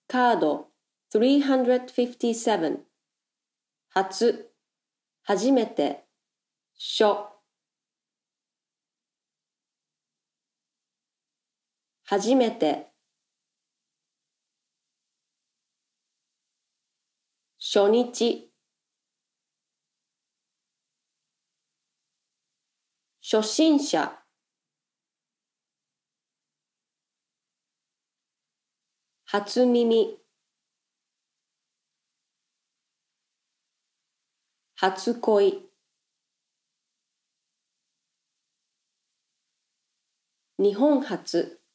カード357初、初めて、初、初めて、初日、初心者、初耳、初恋、日本初。